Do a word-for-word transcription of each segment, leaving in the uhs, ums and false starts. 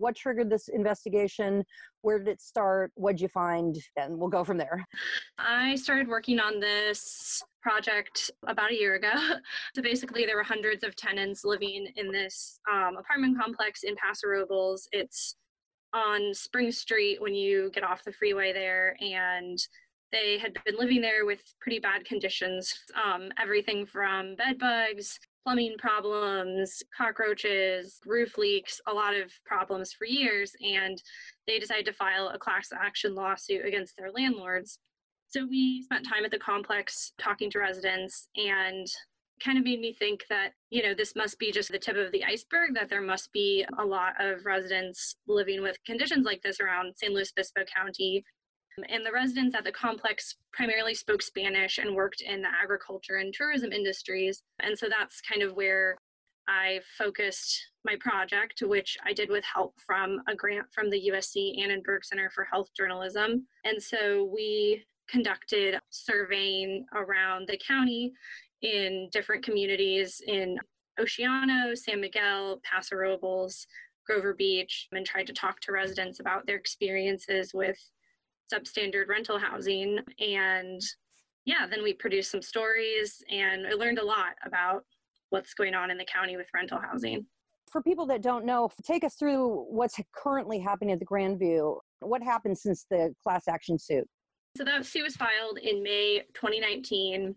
What triggered this investigation? Where did it start? What'd you find? And we'll go from there. I started working on this project about a year ago. So basically, there were hundreds of tenants living in this um, apartment complex in Paso Robles. It's on Spring Street when you get off the freeway there, and they had been living there with pretty bad conditions, um, everything from bed bugs, plumbing problems, cockroaches, roof leaks, a lot of problems for years, and they decided to file a class action lawsuit against their landlords. So we spent time at the complex talking to residents, and kind of made me think that, you know, this must be just the tip of the iceberg, that there must be a lot of residents living with conditions like this around San Luis Obispo County. And the residents at the complex primarily spoke Spanish and worked in the agriculture and tourism industries. And so that's kind of where I focused my project, which I did with help from a grant from the U S C Annenberg Center for Health Journalism. And so we conducted surveying around the county in different communities in Oceano, San Miguel, Paso Robles, Grover Beach, and tried to talk to residents about their experiences with substandard rental housing. And yeah, then we produced some stories, and I learned a lot about what's going on in the county with rental housing. For people that don't know, take us through what's currently happening at the Grandview. What happened since the class action suit? So that suit was filed in May twenty nineteen.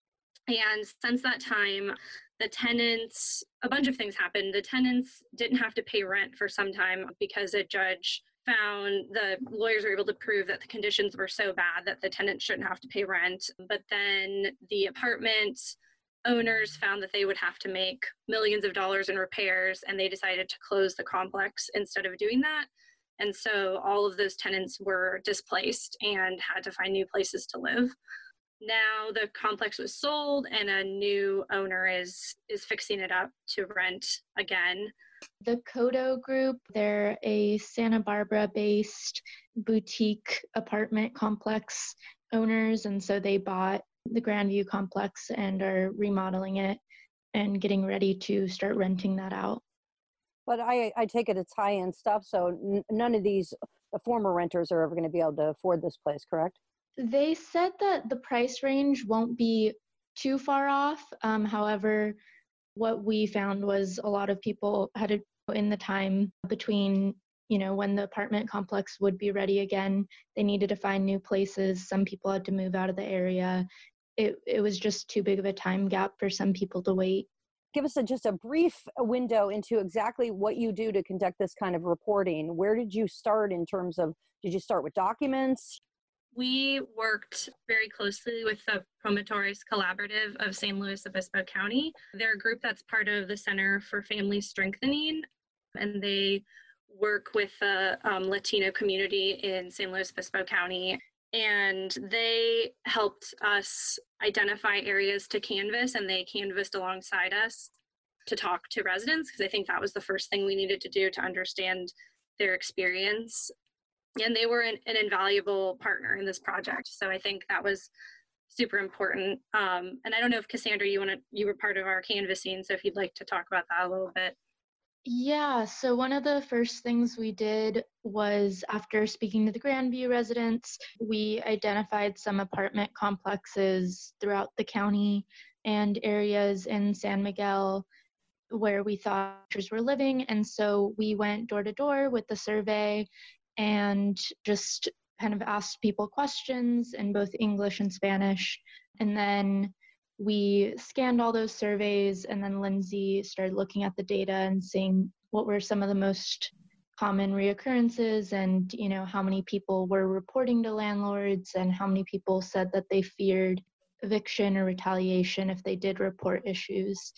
And since that time, the tenants, a bunch of things happened. The tenants didn't have to pay rent for some time because a judge found the lawyers were able to prove that the conditions were so bad that the tenants shouldn't have to pay rent. But then the apartment owners found that they would have to make millions of dollars in repairs, and they decided to close the complex instead of doing that. And so all of those tenants were displaced and had to find new places to live. Now the complex was sold, and a new owner is is fixing it up to rent again. The Codo Group, they're a Santa Barbara-based boutique apartment complex owners, and so they bought the Grandview complex and are remodeling it and getting ready to start renting that out. But I, I take it it's high-end stuff, so n- none of these the former renters are ever going to be able to afford this place, correct? They said that the price range won't be too far off. Um, however, what we found was a lot of people had to, in the time between, you know, when the apartment complex would be ready again, they needed to find new places. Some people had to move out of the area. It it was just too big of a time gap for some people to wait. Give us a, just a brief window into exactly what you do to conduct this kind of reporting. Where did you start in terms of, did you start with documents? We worked very closely with the Promotores Collaborative of San Luis Obispo County. They're a group that's part of the Center for Family Strengthening, and they work with the um, Latino community in San Luis Obispo County. And they helped us identify areas to canvass, and they canvassed alongside us to talk to residents, because I think that was the first thing we needed to do to understand their experience. And they were an, an invaluable partner in this project. So I think that was super important. Um, and I don't know if Cassandra, you want to, you were part of our canvassing, so if you'd like to talk about that a little bit. Yeah, so one of the first things we did was, after speaking to the Grandview residents, we identified some apartment complexes throughout the county and areas in San Miguel where we thought renters were living. And so we went door to door with the survey and just kind of asked people questions in both English and Spanish. And then we scanned all those surveys, and then Lindsay started looking at the data and seeing what were some of the most common reoccurrences, and, you know, how many people were reporting to landlords and how many people said that they feared eviction or retaliation if they did report issues.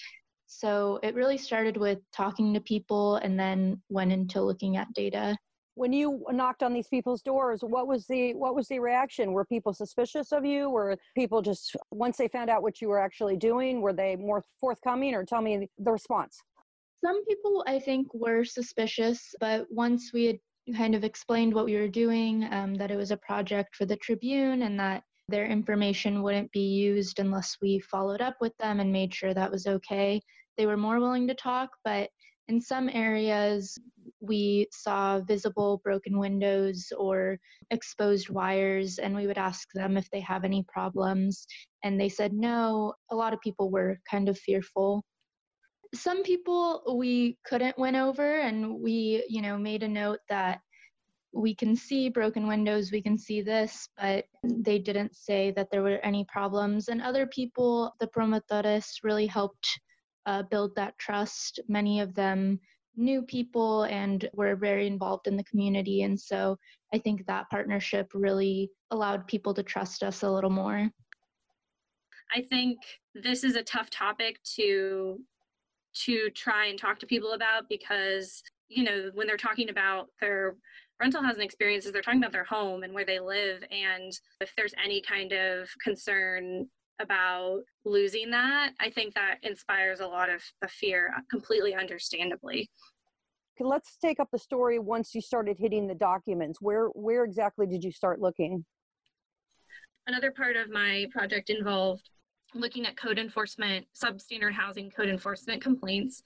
So it really started with talking to people and then went into looking at data. When you knocked on these people's doors, what was the what was the reaction? Were people suspicious of you? Were people just, once they found out what you were actually doing, were they more forthcoming? Or tell me the response. Some people, I think, were suspicious, but once we had kind of explained what we were doing, um, that it was a project for the Tribune and that their information wouldn't be used unless we followed up with them and made sure that was okay, they were more willing to talk. But In some areas, we saw visible broken windows or exposed wires, and we would ask them if they have any problems. And they said no. A lot of people were kind of fearful. Some people we couldn't win over, and we, you know, made a note that we can see broken windows, we can see this, but they didn't say that there were any problems. And other people, the promotores really helped uh, build that trust. Many of them knew people and were very involved in the community. And so I think that partnership really allowed people to trust us a little more. I think this is a tough topic to to try and talk to people about because, you know, when they're talking about their rental housing experiences, they're talking about their home and where they live. And if there's any kind of concern about losing that, I think that inspires a lot of, of fear, completely understandably. Okay, let's take up the story once you started hitting the documents. Where where exactly did you start looking? Another part of my project involved looking at code enforcement, substandard housing code enforcement complaints.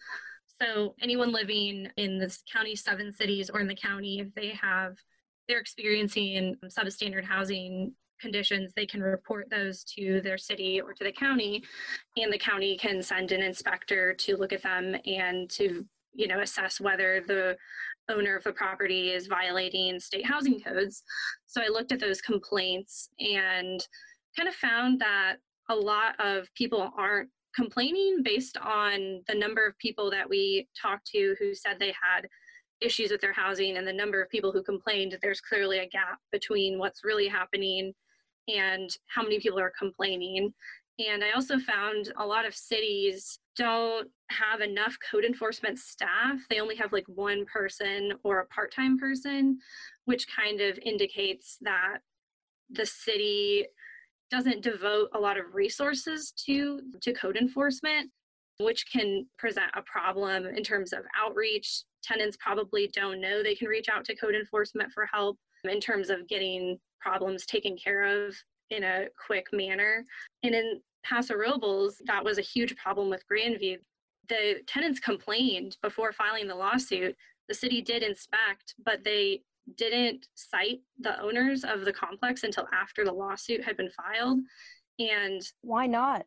So anyone living in this county's seven cities or in the county, if they have, they're experiencing substandard housing conditions, they can report those to their city or to the county, and the county can send an inspector to look at them and to, you know, assess whether the owner of the property is violating state housing codes. So I looked at those complaints and kind of found that a lot of people aren't complaining based on the number of people that we talked to who said they had issues with their housing and the number of people who complained. There's clearly a gap between what's really happening and how many people are complaining. And I also found a lot of cities don't have enough code enforcement staff. They only have like one person or a part-time person, which kind of indicates that the city doesn't devote a lot of resources to, to code enforcement, which can present a problem in terms of outreach. Tenants probably don't know they can reach out to code enforcement for help in terms of getting problems taken care of in a quick manner. And in Paso Robles, that was a huge problem with Grandview. The tenants complained before filing the lawsuit. The city did inspect, but they didn't cite the owners of the complex until after the lawsuit had been filed. And why not?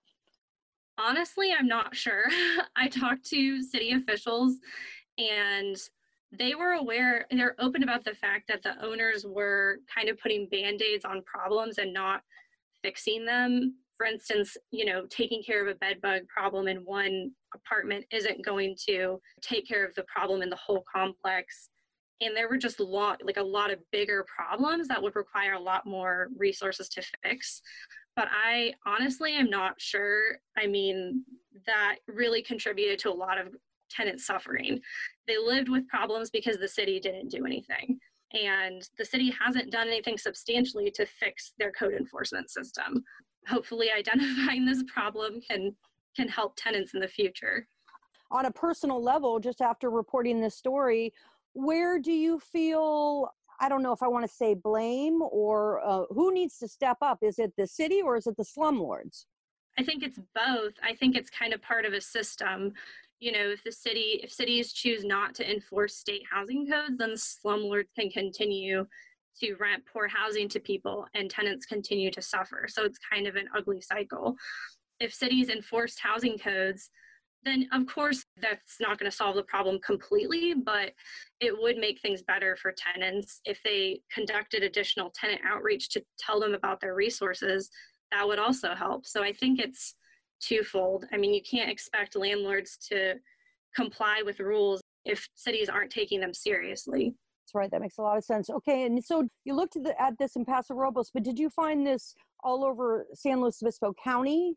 Honestly, I'm not sure. I talked to city officials and they were aware, they're open about the fact that the owners were kind of putting band-aids on problems and not fixing them. For instance, you know, taking care of a bed bug problem in one apartment isn't going to take care of the problem in the whole complex. And there were just a lot, like a lot of bigger problems that would require a lot more resources to fix. But I honestly am not sure. I mean, that really contributed to a lot of tenant suffering. They lived with problems because the city didn't do anything. And the city hasn't done anything substantially to fix their code enforcement system. Hopefully identifying this problem can, can help tenants in the future. On a personal level, just after reporting this story, where do you feel, I don't know if I want to say blame or uh, who needs to step up? Is it the city or is it the slumlords? I think it's both. I think it's kind of part of a system. You know, if the city, if cities choose not to enforce state housing codes, then slumlords can continue to rent poor housing to people and tenants continue to suffer. So it's kind of an ugly cycle. If cities enforced housing codes, then of course that's not going to solve the problem completely, but it would make things better for tenants. If they conducted additional tenant outreach to tell them about their resources, that would also help. So I think it's twofold. I mean, you can't expect landlords to comply with rules if cities aren't taking them seriously. That's right. That makes a lot of sense. Okay. And so you looked at, the, at this in Paso Robles, but did you find this all over San Luis Obispo County?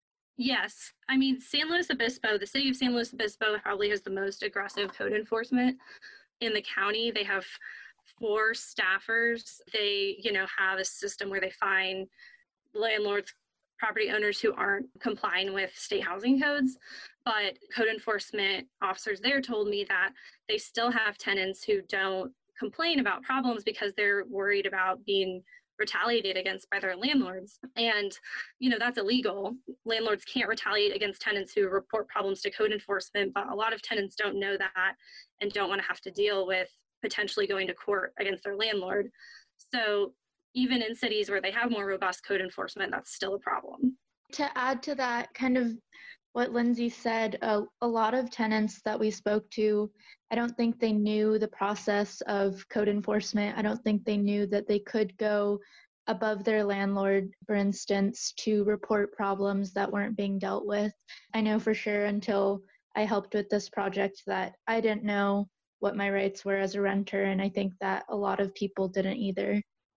Yes. I mean, San Luis Obispo, the city of San Luis Obispo probably has the most aggressive code enforcement in the county. They have four staffers. They, you know, have a system where they fine landlords, property owners who aren't complying with state housing codes. But code enforcement officers there told me that they still have tenants who don't complain about problems because they're worried about being retaliated against by their landlords. And, you know, that's illegal. Landlords can't retaliate against tenants who report problems to code enforcement, but a lot of tenants don't know that and don't want to have to deal with potentially going to court against their landlord. So even in cities where they have more robust code enforcement, that's still a problem. To add to that, kind of what Lindsay said, uh, a lot of tenants that we spoke to, I don't think they knew the process of code enforcement. I don't think they knew that they could go above their landlord, for instance, to report problems that weren't being dealt with. I know for sure until I helped with this project that I didn't know what my rights were as a renter, and I think that a lot of people didn't either.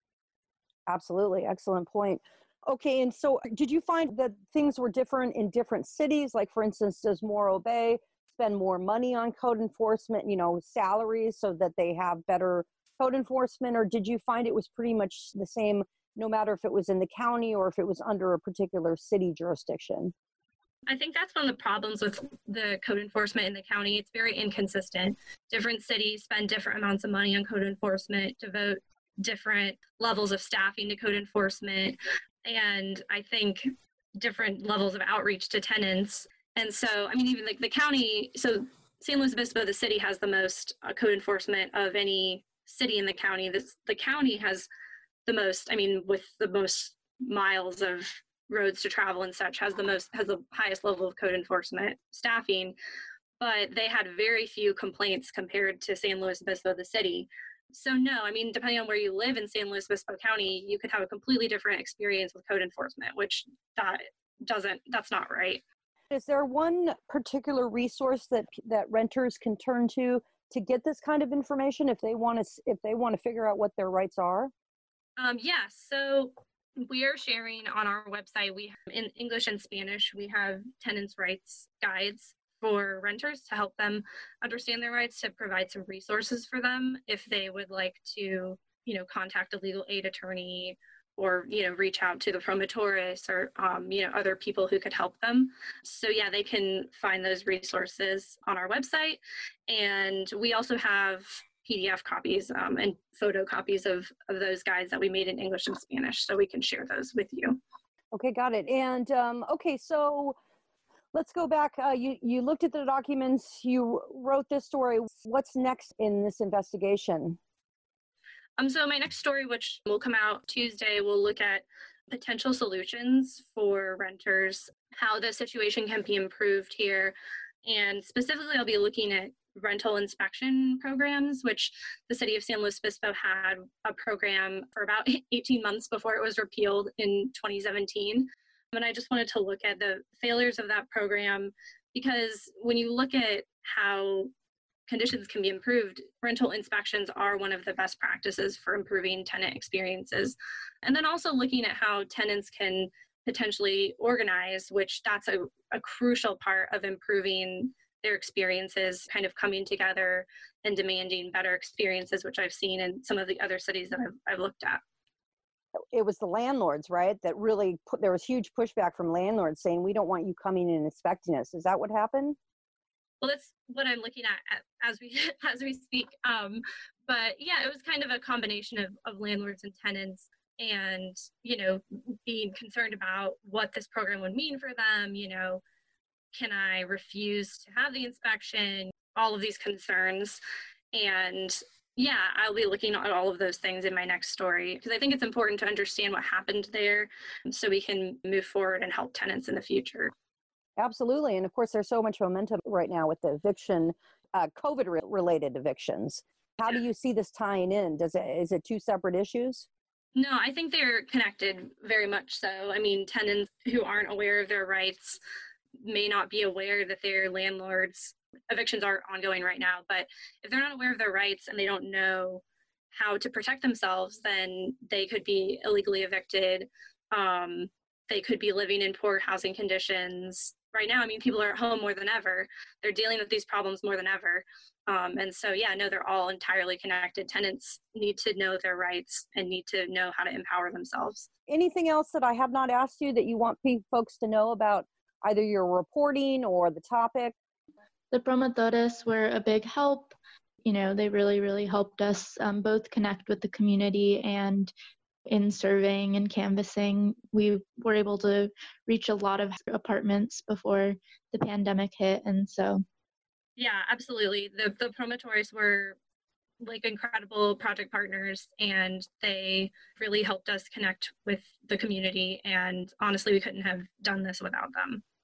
Absolutely. Excellent point. Okay, and so did you find that things were different in different cities? Like, for instance, does Morro Bay spend more money on code enforcement, you know, salaries so that they have better code enforcement? Or did you find it was pretty much the same, no matter if it was in the county or if it was under a particular city jurisdiction? I think that's one of the problems with the code enforcement in the county. It's very inconsistent. Different cities spend different amounts of money on code enforcement, devote different levels of staffing to code enforcement, and I think different levels of outreach to tenants. And so, I mean, even like the county, so San Luis Obispo, the city, has the most uh, code enforcement of any city in the county. This, the county has the most, I mean, with the most miles of roads to travel and such, has the most, has the highest level of code enforcement staffing, but they had very few complaints compared to San Luis Obispo, the city. So no, I mean, depending on where you live in San Luis Obispo County, you could have a completely different experience with code enforcement, which that doesn't, that's not right. Is there one particular resource that that renters can turn to to get this kind of information if they want to if they want to figure out what their rights are? Um, yeah, so we are sharing on our website, we have, in English and Spanish, we have tenants' rights guides for renters to help them understand their rights, to provide some resources for them if they would like to, you know, contact a legal aid attorney or, you know, reach out to the promotores or, um, you know, other people who could help them. So yeah, they can find those resources on our website. And we also have P D F copies um, and photocopies of, of those guides that we made in English and Spanish, so we can share those with you. Okay, got it. And um, okay, so let's go back. Uh, you, you looked at the documents, you wrote this story. What's next in this investigation? Um, so my next story, which will come out Tuesday, will look at potential solutions for renters, how the situation can be improved here. And specifically, I'll be looking at rental inspection programs, which the city of San Luis Obispo had a program for about eighteen months before it was repealed in twenty seventeen. And I just wanted to look at the failures of that program, because when you look at how conditions can be improved, rental inspections are one of the best practices for improving tenant experiences. And then also looking at how tenants can potentially organize, which that's a, a crucial part of improving their experiences, kind of coming together and demanding better experiences, which I've seen in some of the other cities that I've, I've looked at. It was the landlords, right, that really put, there was huge pushback from landlords saying, we don't want you coming in and inspecting us. Is that what happened? Well, that's what I'm looking at as we as we speak. Um, but yeah, it was kind of a combination of, of landlords and tenants, and, you know, being concerned about what this program would mean for them. You know, can I refuse to have the inspection? All of these concerns. And yeah, I'll be looking at all of those things in my next story, because I think it's important to understand what happened there so we can move forward and help tenants in the future. Absolutely. And of course, there's so much momentum right now with the eviction, uh, COVID-related evictions. How do you see this tying in? Does it, is it two separate issues? No, I think they're connected very much so. I mean, tenants who aren't aware of their rights may not be aware that their landlords, evictions are ongoing right now, but if they're not aware of their rights and they don't know how to protect themselves, then they could be illegally evicted. Um, they could be living in poor housing conditions. Right now, I mean, people are at home more than ever. They're dealing with these problems more than ever. Um, and so, yeah, no, they're all entirely connected. Tenants need to know their rights and need to know how to empower themselves. Anything else that I have not asked you that you want folks to know about either your reporting or the topic? The promotores were a big help. You know, they really, really helped us um, both connect with the community and in surveying and canvassing, we were able to reach a lot of apartments before the pandemic hit. And so, yeah, absolutely. The, the promotores were like incredible project partners, and they really helped us connect with the community. And honestly, we couldn't have done this without them.